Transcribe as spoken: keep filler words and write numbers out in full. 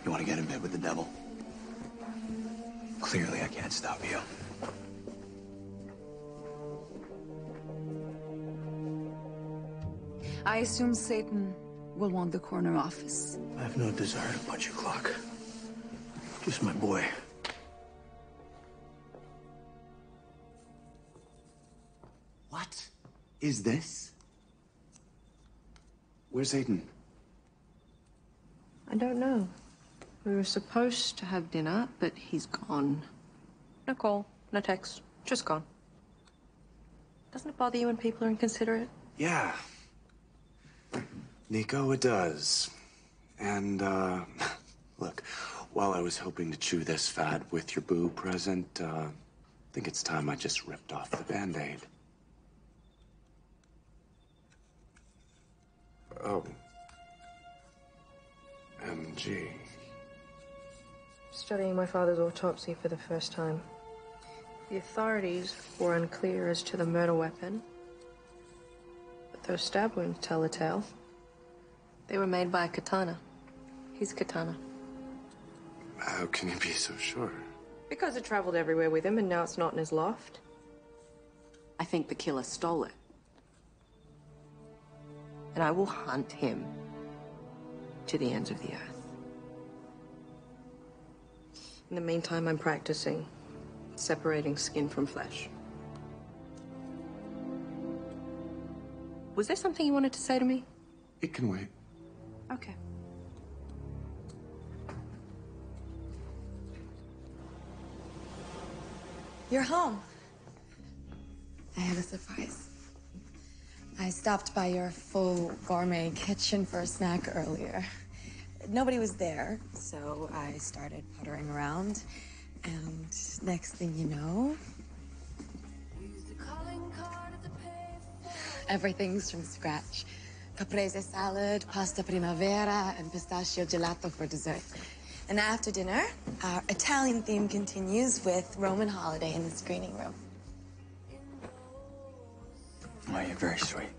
You want to get in bed with the devil? Clearly, I can't stop you. I assume Satan will want the corner office. I have no desire to punch your clock. Just my boy. What is this? Where's Aiden? I don't know. We were supposed to have dinner, but he's gone. No call, no text, just gone. Doesn't it bother you when people are inconsiderate? Yeah. Nico, it does. And, uh, look, while I was hoping to chew this fat with your boo present, uh, I think it's time I just ripped off the Band-Aid. Oh. M G. Studying my father's autopsy for the first time. The authorities were unclear as to the murder weapon, but those stab wounds tell a tale. They were made by a katana. His katana. How can you be so sure? Because it traveled everywhere with him, and now it's not in his loft. I think the killer stole it. And I will hunt him to the ends of the earth. In the meantime, I'm practicing separating skin from flesh. Was there something you wanted to say to me? It can wait. Okay. You're home. I have a surprise. I stopped by your full gourmet kitchen for a snack earlier. Nobody was there, so I started puttering around. And next thing you know, everything's from scratch. Caprese salad, pasta primavera, and pistachio gelato for dessert. And after dinner, our Italian theme continues with Roman Holiday in the screening room. Oh, you're very sweet.